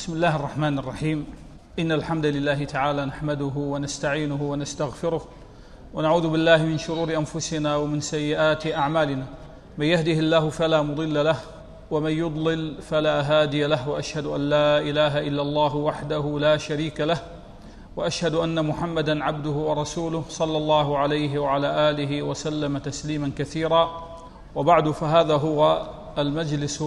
بسم الله الرحمن الرحيم. إن الحمد لله تعالى نحمده ونستعينه ونستغفره ونعوذ بالله من شرور أنفسنا ومن سيئات أعمالنا. من يهده الله فلا مضل له ومن يضلل فلا هادي له، وأشهد أن لا إله إلا الله وحده لا شريك له، وأشهد أن محمدًا عبده ورسوله صلى الله عليه وعلى آله وسلم تسليمًا كثيرا. وبعد، فهذا هو المجلس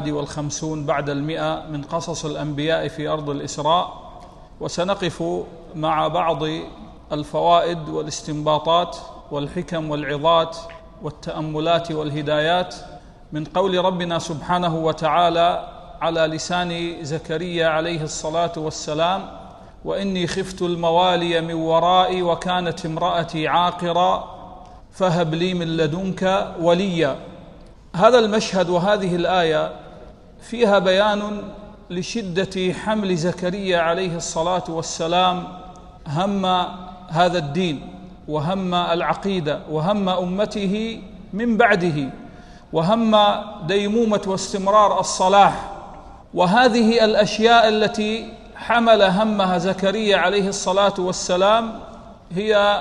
51 بعد 100 من قصص الأنبياء في أرض الإسراء، وسنقف مع بعض الفوائد والاستنباطات والحكم والعظات والتأملات والهدايات من قول ربنا سبحانه وتعالى على لسان زكريا عليه الصلاة والسلام: وإني خفت الموالي من ورائي وكانت امرأتي عاقرا فهب لي من لدنك وليا. هذا المشهد وهذه الآية فيها بيان لشدة حمل زكريا عليه الصلاة والسلام هم هذا الدين وهم العقيدة وهم أمته من بعده، وهم ديمومة واستمرار الصلاح. وهذه الأشياء التي حمل همها زكريا عليه الصلاة والسلام هي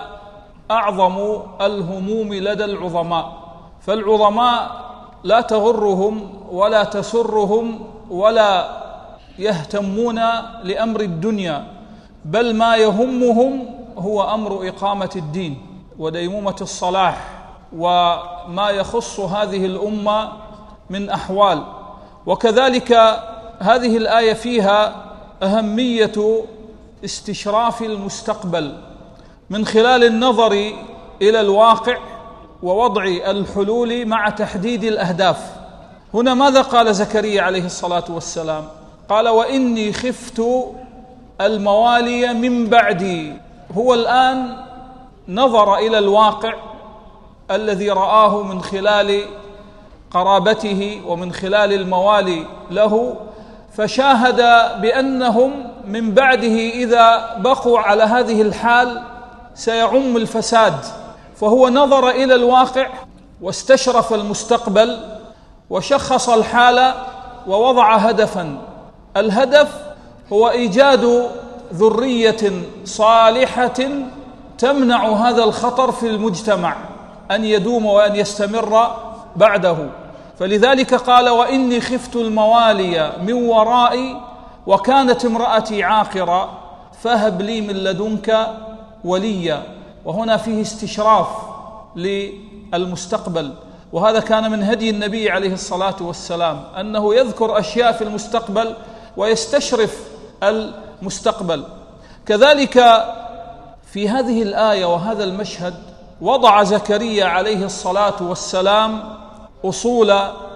أعظم الهموم لدى العظماء، فالعظماء لا تغرهم ولا تسرهم ولا يهتمون لأمر الدنيا، بل ما يهمهم هو أمر إقامة الدين وديمومة الصلاح وما يخص هذه الأمة من أحوال. وكذلك هذه الآية فيها أهمية استشراف المستقبل من خلال النظر إلى الواقع ووضع الحلول مع تحديد الأهداف. هنا ماذا قال زكريا عليه الصلاة والسلام؟ قال: وإني خفت الموالي من بعدي. هو الآن نظر إلى الواقع الذي رآه من خلال قرابته ومن خلال الموالي له، فشاهد بأنهم من بعده إذا بقوا على هذه الحال سيعم الفساد، فهو نظر إلى الواقع واستشرف المستقبل وشخص الحال ووضع هدفا. الهدف هو إيجاد ذرية صالحة تمنع هذا الخطر في المجتمع أن يدوم وأن يستمر بعده. فلذلك قال: وإني خفت الموالي من ورائي وكانت امرأتي عاقرا فهب لي من لدنك وليا. وهنا فيه استشراف للمستقبل، وهذا كان من هدي النبي عليه الصلاة والسلام أنه يذكر أشياء في المستقبل ويستشرف المستقبل. كذلك في هذه الآية وهذا المشهد وضع زكريا عليه الصلاة والسلام أصول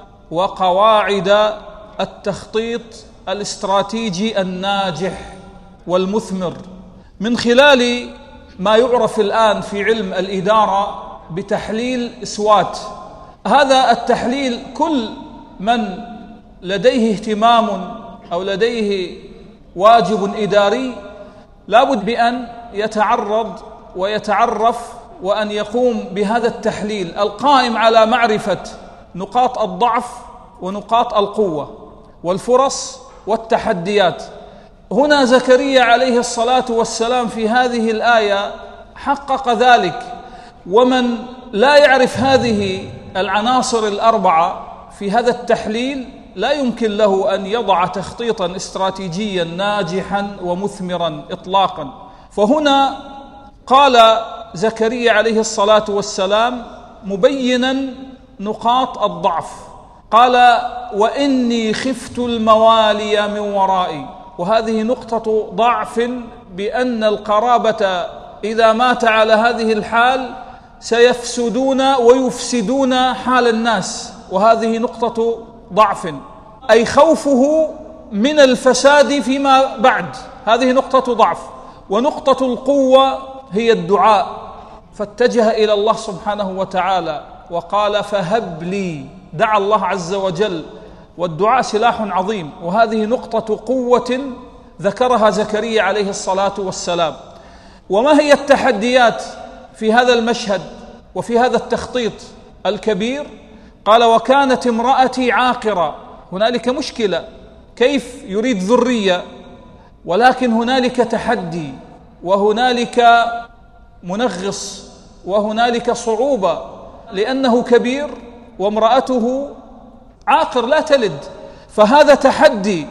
وقواعد التخطيط الاستراتيجي الناجح والمثمر من خلال ما يعرف الآن في علم الإدارة بتحليل SWOT. هذا التحليل كل من لديه اهتمام أو لديه واجب إداري لابد بأن يتعرض ويتعرف وأن يقوم بهذا التحليل القائم على معرفة نقاط الضعف ونقاط القوة والفرص والتحديات. هنا زكريا عليه الصلاة والسلام في هذه الآية حقق ذلك، ومن لا يعرف هذه العناصر الأربعة في هذا التحليل لا يمكن له أن يضع تخطيطا استراتيجيا ناجحا ومثمرا إطلاقا. فهنا قال زكريا عليه الصلاة والسلام مبينا نقاط الضعف، قال: وإني خفت الموالي من ورائي. وهذه نقطة ضعف، بأن القرابة إذا مات على هذه الحال سيفسدون ويفسدون حال الناس، وهذه نقطة ضعف، أي خوفه من الفساد فيما بعد، هذه نقطة ضعف. ونقطة القوة هي الدعاء، فاتجه إلى الله سبحانه وتعالى وقال: فهب لي، دعا الله عز وجل، والدعاء سلاح عظيم، وهذه نقطة قوة ذكرها زكريا عليه الصلاة والسلام. وما هي التحديات في هذا المشهد وفي هذا التخطيط الكبير؟ قال: وكانت امرأتي عاقرة. هنالك مشكلة، كيف يريد ذرية؟ ولكن هنالك تحدي، وهنالك منغص، وهنالك صعوبة، لأنه كبير وامرأته عاقر لا تلد، فهذا تحدي.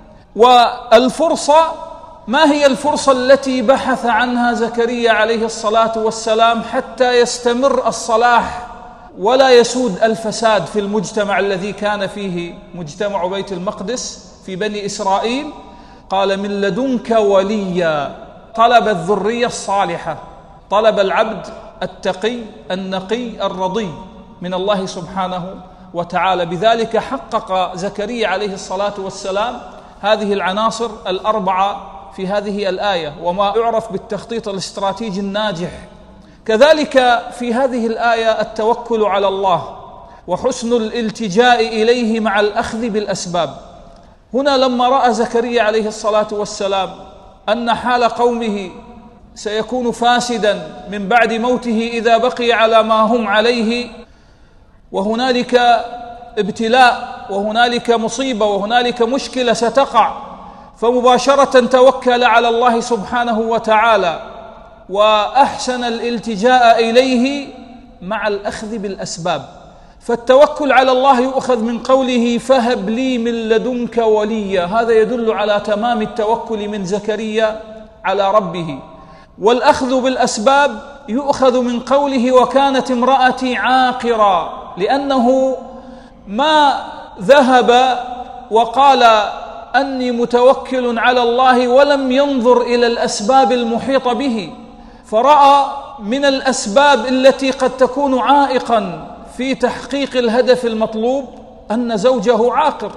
والفرصة، ما هي الفرصة التي بحث عنها زكريا عليه الصلاة والسلام حتى يستمر الصلاح ولا يسود الفساد في المجتمع الذي كان فيه مجتمع بيت المقدس في بني إسرائيل؟ قال: من لدنك وليا. طلب الذرية الصالحة، طلب العبد التقي النقي الرضي من الله سبحانه وتعالى. بذلك حقق زكريا عليه الصلاة والسلام هذه العناصر الأربعة في هذه الآية، وما يعرف بالتخطيط الاستراتيجي الناجح. كذلك في هذه الآية التوكل على الله وحسن الالتجاء إليه مع الأخذ بالأسباب. هنا لما رأى زكريا عليه الصلاة والسلام أن حال قومه سيكون فاسدا من بعد موته إذا بقي على ما هم عليه، وهنالك ابتلاء وهنالك مصيبة وهنالك مشكلة ستقع، فمباشرة توكل على الله سبحانه وتعالى وأحسن الالتجاء إليه مع الأخذ بالأسباب. فالتوكل على الله يؤخذ من قوله: فهب لي من لدنك وليا. هذا يدل على تمام التوكل من زكريا على ربه. والأخذ بالأسباب يؤخذ من قوله: وكانت امرأتي عاقرا، لأنه ما ذهب وقال أني متوكل على الله ولم ينظر إلى الأسباب المحيطة به، فرأى من الأسباب التي قد تكون عائقا في تحقيق الهدف المطلوب أن زوجه عاقر.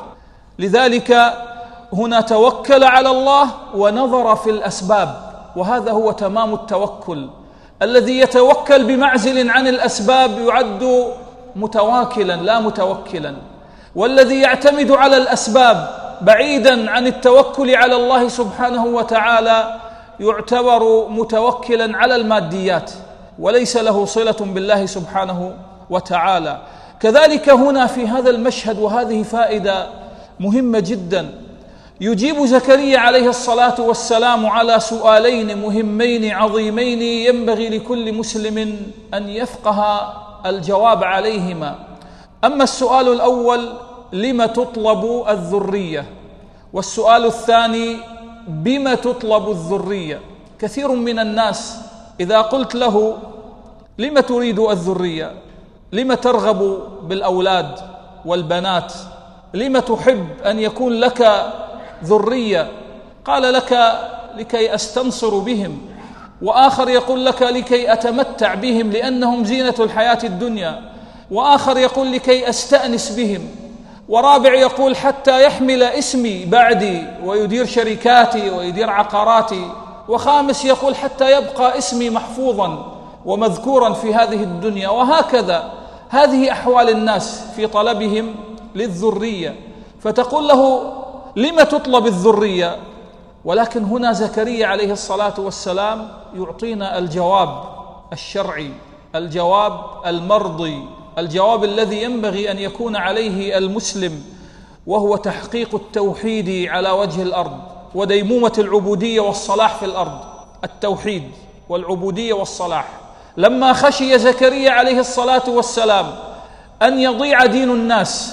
لذلك هنا توكل على الله ونظر في الأسباب، وهذا هو تمام التوكل. الذي يتوكل بمعزل عن الأسباب يعد متواكلا لا متوكلا، والذي يعتمد على الأسباب بعيدا عن التوكل على الله سبحانه وتعالى يعتبر متوكلا على الماديات وليس له صلة بالله سبحانه وتعالى. كذلك هنا في هذا المشهد، وهذه فائدة مهمة جدا، يجيب زكريا عليه الصلاة والسلام على سؤالين مهمين عظيمين ينبغي لكل مسلم أن يفقه الجواب عليهما. أما السؤال الأول: لم تطلب الذرية؟ والسؤال الثاني: بما تطلب الذرية؟ كثير من الناس إذا قلت له: لم تريد الذرية؟ لم ترغب بالأولاد والبنات؟ لم تحب أن يكون لك ذرية؟ قال لك: لكي أستنصر بهم. وآخر يقول لك: لكي أتمتع بهم لأنهم زينة الحياة الدنيا. وآخر يقول: لكي أستأنس بهم. ورابع يقول: حتى يحمل اسمي بعدي ويدير شركاتي ويدير عقاراتي. وخامس يقول: حتى يبقى اسمي محفوظا ومذكورا في هذه الدنيا. وهكذا هذه أحوال الناس في طلبهم للذرية. فتقول له: لم تطلب الذرية؟ ولكن هنا زكريا عليه الصلاة والسلام يعطينا الجواب الشرعي، الجواب المرضي، الجواب الذي ينبغي أن يكون عليه المسلم، وهو تحقيق التوحيد على وجه الأرض وديمومة العبودية والصلاح في الأرض. التوحيد والعبودية والصلاح. لما خشي زكريا عليه الصلاة والسلام أن يضيع دين الناس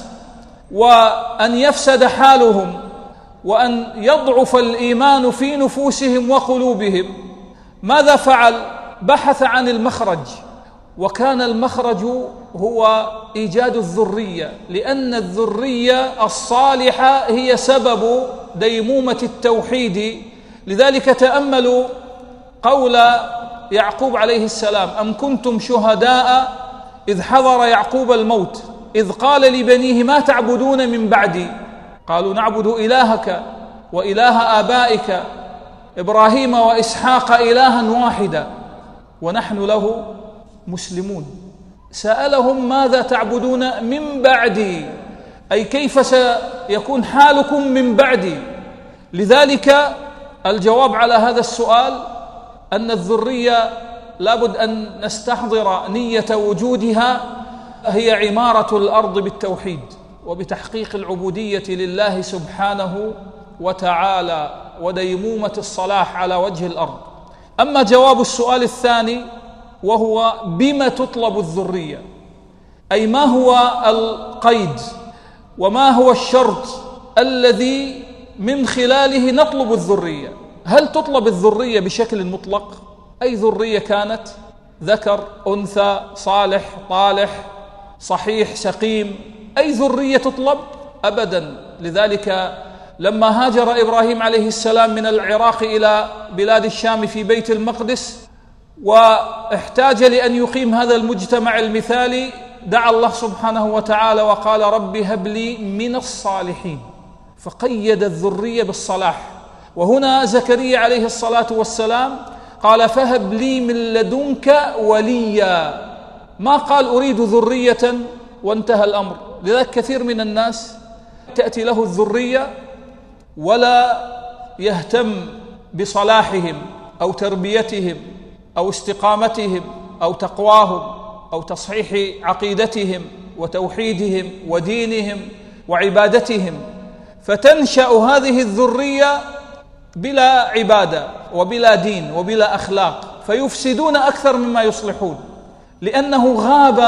وأن يفسد حالهم وأن يضعف الإيمان في نفوسهم وقلوبهم، ماذا فعل؟ بحث عن المخرج، وكان المخرج هو إيجاد الذرية، لأن الذرية الصالحة هي سبب ديمومة التوحيد. لذلك تأملوا قول يعقوب عليه السلام: أم كنتم شهداء إذ حضر يعقوب الموت إذ قال لبنيه ما تعبدون من بعدي قالوا نعبد إلهك وإله آبائك إبراهيم وإسحاق إلها واحدا ونحن له مسلمون. سألهم: ماذا تعبدون من بعدي؟ أي كيف سيكون حالكم من بعدي؟ لذلك الجواب على هذا السؤال أن الذرية لابد أن نستحضر نية وجودها، هي عمارة الأرض بالتوحيد وبتحقيق العبودية لله سبحانه وتعالى وديمومة الصلاح على وجه الأرض. أما جواب السؤال الثاني وهو بما تطلب الذرية، أي ما هو القيد وما هو الشرط الذي من خلاله نطلب الذرية؟ هل تطلب الذرية بشكل مطلق، أي ذرية كانت ذكر أنثى صالح طالح صحيح سقيم، أي ذرية تطلب؟ أبدا. لذلك لما هاجر إبراهيم عليه السلام من العراق إلى بلاد الشام في بيت المقدس واحتاج لأن يقيم هذا المجتمع المثالي، دعا الله سبحانه وتعالى وقال رب هب لي من الصالحين، فقيد الذرية بالصلاح. وهنا زكريا عليه الصلاة والسلام قال فهب لي من لدنك وليا، ما قال أريد ذرية وانتهى الأمر. لذلك كثير من الناس تأتي له الذرية ولا يهتم بصلاحهم أو تربيتهم أو استقامتهم أو تقواهم أو تصحيح عقيدتهم وتوحيدهم ودينهم وعبادتهم، فتنشأ هذه الذرية بلا عبادة وبلا دين وبلا أخلاق، فيفسدون أكثر مما يصلحون، لأنه غاب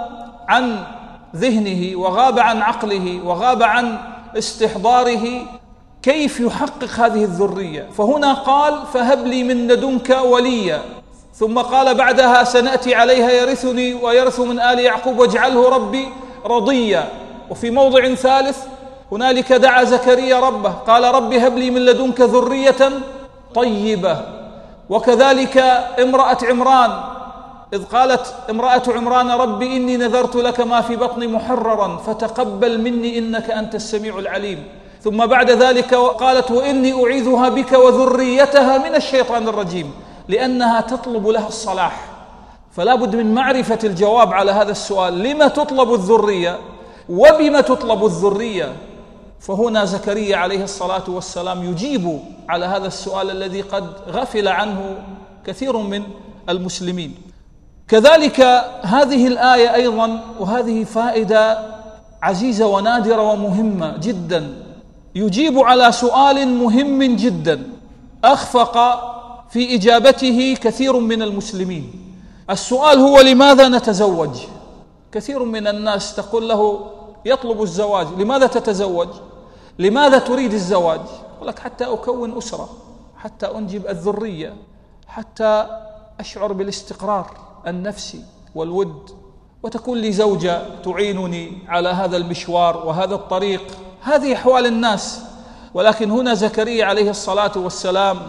عن ذهنه وغاب عن عقله وغاب عن استحضاره كيف يحقق هذه الذرية. فهنا قال فهب لي من لدنك وليا، ثم قال بعدها سنأتي عليها يرثني ويرث من آل يعقوب واجعله ربي رضيا. وفي موضع ثالث هنالك دعا زكريا ربه قال رب هب لي من لدنك ذرية طيبة. وكذلك امرأة عمران إذ قالت امرأة عمران رب إني نذرت لك ما في بطني محررا فتقبل مني إنك أنت السميع العليم. ثم بعد ذلك قالت وإني أعيذها بك وذريتها من الشيطان الرجيم، لأنها تطلب لها الصلاح. فلا بد من معرفة الجواب على هذا السؤال، لما تطلب الذرية وبما تطلب الذرية. فهنا زكريا عليه الصلاة والسلام يجيب على هذا السؤال الذي قد غفل عنه كثير من المسلمين. كذلك هذه الآية أيضا، وهذه فائدة عزيزة ونادرة ومهمة جدا، يجيب على سؤال مهم جدا أخفق في إجابته كثير من المسلمين. السؤال هو لماذا نتزوج؟ كثير من الناس تقول له يطلب الزواج، لماذا تتزوج؟ لماذا تريد الزواج؟ يقول لك حتى أكون أسرة، حتى أنجب الذرية، حتى أشعر بالاستقرار النفسي والود، وتكون لي زوجة تعينني على هذا المشوار وهذا الطريق. هذه أحوال الناس. ولكن هنا زكريا عليه الصلاة والسلام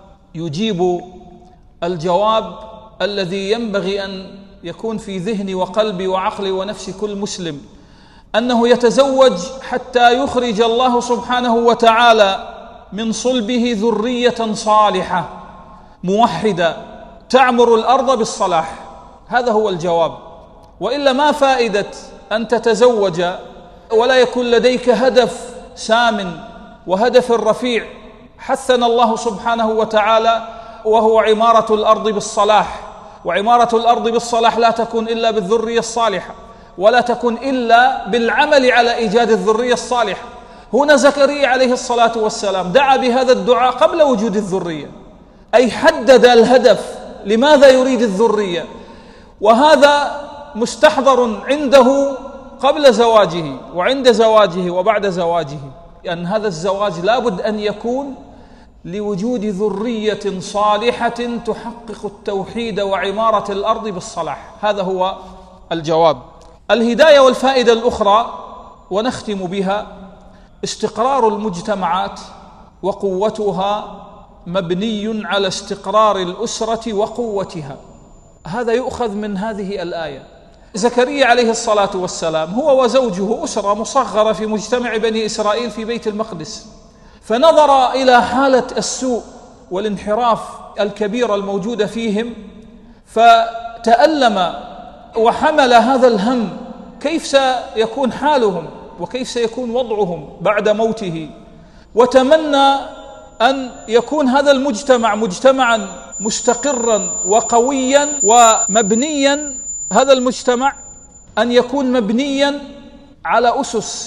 يجيب الجواب الذي ينبغي أن يكون في ذهني وقلبي وعقلي ونفسي كل مسلم، أنه يتزوج حتى يخرج الله سبحانه وتعالى من صلبه ذرية صالحة موحدة تعمر الأرض بالصلاح. هذا هو الجواب. وإلا ما فائدة أن تتزوج ولا يكون لديك هدف سام وهدف رفيع حثنا الله سبحانه وتعالى، وهو عمارة الأرض بالصلاح. وعمارة الأرض بالصلاح لا تكون إلا بالذرية الصالحة، ولا تكون إلا بالعمل على إيجاد الذرية الصالحة. هنا زكريا عليه الصلاة والسلام دعا بهذا الدعاء قبل وجود الذرية، أي حدد الهدف لماذا يريد الذرية، وهذا مستحضر عنده قبل زواجه وعند زواجه وبعد زواجه، لأن هذا الزواج لابد أن يكون لوجود ذرية صالحة تحقق التوحيد وعمارة الأرض بالصلاح. هذا هو الجواب. الهداية والفائدة الأخرى ونختم بها: استقرار المجتمعات وقوتها مبني على استقرار الأسرة وقوتها. هذا يؤخذ من هذه الآية. زكريا عليه الصلاة والسلام هو وزوجه أسرة مصغرة في مجتمع بني إسرائيل في بيت المقدس، فنظر إلى حالة السوء والانحراف الكبيرة الموجودة فيهم، فتألم وحمل هذا الهم، كيف سيكون حالهم وكيف سيكون وضعهم بعد موته، وتمنى أن يكون هذا المجتمع مجتمعا مستقرا وقويا ومبنيا، هذا المجتمع أن يكون مبنيا على أسس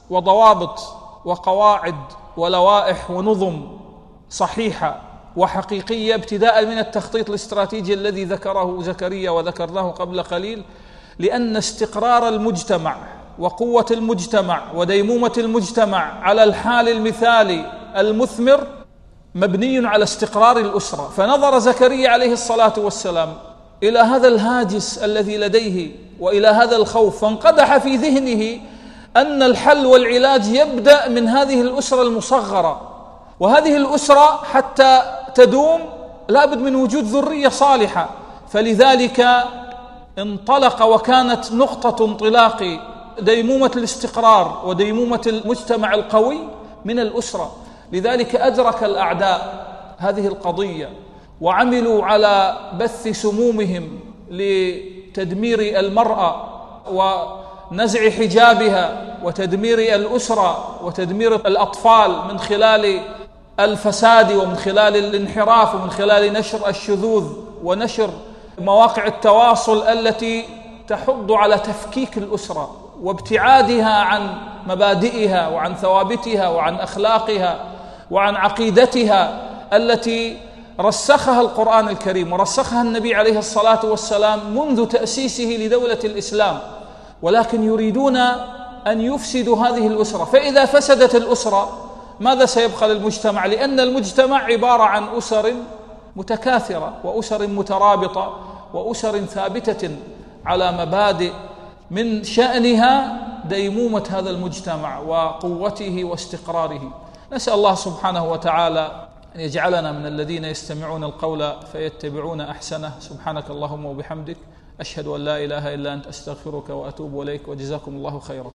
وضوابط وقواعد ولوائح ونظم صحيحة وحقيقية، ابتداء من التخطيط الاستراتيجي الذي ذكره زكريا وذكرناه قبل قليل، لأن استقرار المجتمع وقوة المجتمع وديمومة المجتمع على الحال المثالي المثمر مبني على استقرار الأسرة. فنظر زكريا عليه الصلاة والسلام إلى هذا الهاجس الذي لديه وإلى هذا الخوف، فانقدح في ذهنه أن الحل والعلاج يبدأ من هذه الأسرة المصغرة، وهذه الأسرة حتى تدوم لابد من وجود ذرية صالحة. فلذلك انطلق، وكانت نقطة انطلاق ديمومة الاستقرار وديمومة المجتمع القوي من الأسرة. لذلك أدرك الأعداء هذه القضية وعملوا على بث سمومهم لتدمير المرأة ونزع حجابها وتدمير الأسرة وتدمير الأطفال من خلال الفساد ومن خلال الانحراف ومن خلال نشر الشذوذ ونشر مواقع التواصل التي تحض على تفكيك الأسرة وابتعادها عن مبادئها وعن ثوابتها وعن أخلاقها وعن عقيدتها التي رسخها القرآن الكريم ورسخها النبي عليه الصلاة والسلام منذ تأسيسه لدولة الإسلام. ولكن يريدون أن يفسدوا هذه الأسرة. فإذا فسدت الأسرة ماذا سيبقى للمجتمع؟ لأن المجتمع عبارة عن أسر متكاثرة وأسر مترابطة وأسر ثابتة على مبادئ من شأنها ديمومة هذا المجتمع وقوته واستقراره. نسأل الله سبحانه وتعالى أن يجعلنا من الذين يستمعون القول فيتبعون أحسنه. سبحانك اللهم وبحمدك، أشهد أن لا إله إلا أنت، أستغفرك وأتوب إليك، وجزاكم الله خيرا.